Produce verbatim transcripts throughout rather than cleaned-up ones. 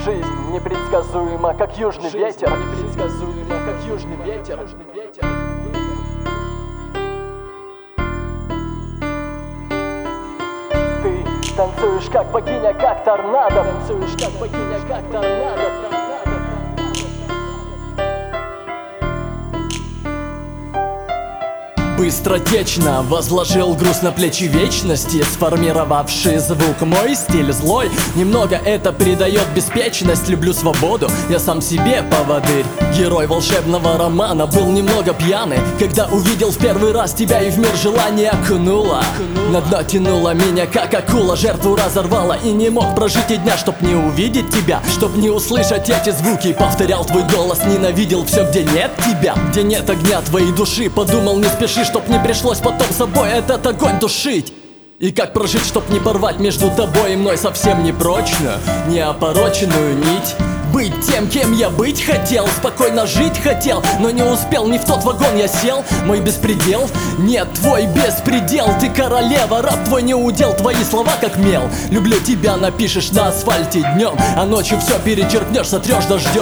Жизнь непредсказуема, как южный Жизнь ветер. непредсказуема, как южный ветер. Ты танцуешь как богиня, как торнадо. Танцуешь как богиня, как торнадо. Быстротечно возложил груз на плечи вечности, сформировавший звук мой стиль злой. Немного это придает беспечность, люблю свободу, я сам себе поводырь. Герой волшебного романа был немного пьяный, когда увидел в первый раз тебя и в мир желания окунула. На дно тянула меня, как акула, жертву разорвала и не мог прожить и дня, чтоб не увидеть тебя, чтоб не услышать эти звуки. Повторял твой голос, ненавидел все, где нет тебя, где нет огня твоей души. Подумал, не спеши, чтоб не пришлось потом собой этот огонь душить. И как прожить, чтоб не порвать между тобой и мной совсем непрочную, неопороченную нить. Быть тем, кем я быть хотел, спокойно жить хотел, но не успел, не в тот вагон я сел. Мой беспредел? Нет, твой беспредел. Ты королева, раб твой не удел, твои слова как мел. Люблю тебя напишешь на асфальте днем, а ночью все перечеркнешь, сотрешь дождем.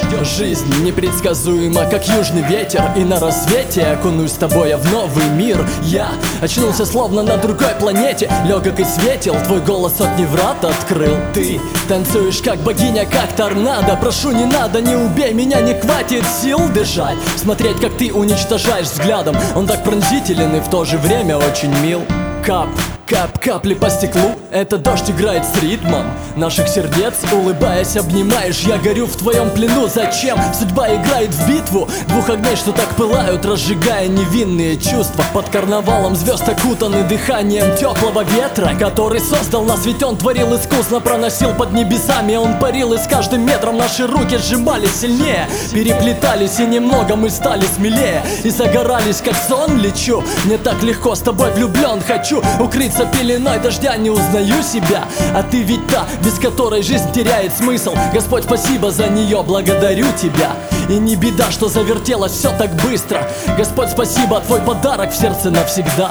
Жизнь непредсказуема, как южный ветер, и на рассвете окунусь с тобой в новый мир. Я очнулся словно на другой планете, легок и светел, твой голос от неврат открыл. Ты танцуешь как богиня, как торнадо. Прошу, не надо, не убей меня, не хватит сил дышать. Смотреть, как ты уничтожаешь взглядом, он так пронзителен и в то же время очень мил. Кап, кап, капли по стеклу, это дождь играет с ритмом наших сердец. Улыбаясь, обнимаешь, я горю в твоем плену. Зачем? Судьба играет в битву двух огней, что так пылают, разжигая невинные чувства. Под карнавалом звезд окутаны дыханием теплого ветра, который создал нас, ведь он творил искусно, проносил под небесами. Он парил, и с каждым метром наши руки сжимались сильнее, переплетались, и немного мы стали смелее, и загорались, как сон лечу. Мне так легко, с тобой влюблен, хочу укрыться пеленой дождя, не узнаю себя. А ты ведь та, без которой жизнь теряет смысл. Господь, спасибо за нее, благодарю тебя. И не беда, что завертелось все так быстро. Господь, спасибо, твой подарок в сердце навсегда.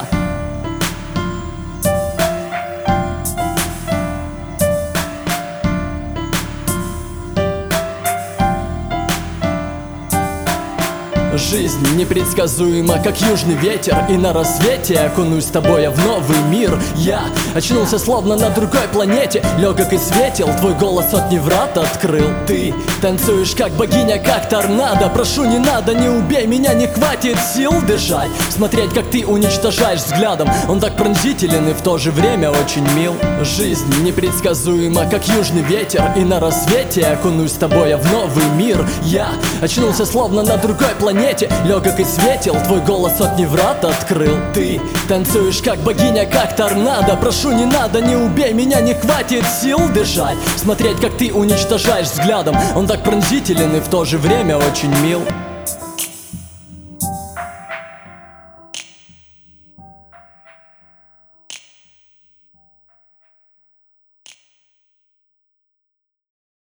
Жизнь непредсказуема, как южный ветер, и на рассвете окунусь с тобой в новый мир. Я очнулся словно на другой планете, легок и светел, твой голос от неврат открыл. Ты танцуешь как богиня, как торнадо. Прошу, не надо, не убей меня, не хватит сил дышать. Смотреть, как ты уничтожаешь взглядом, он так пронзителен и в то же время очень мил. Жизнь непредсказуема, как южный ветер, и на рассвете окунусь с тобой в новый мир. Я очнулся словно на другой планете, легок и светел, твой голос от неврат открыл. Ты танцуешь как богиня, как торнадо. Прошу, не надо, не убей меня, не хватит сил дышать. Смотреть, как ты уничтожаешь взглядом, он так пронзителен и в то же время очень мил.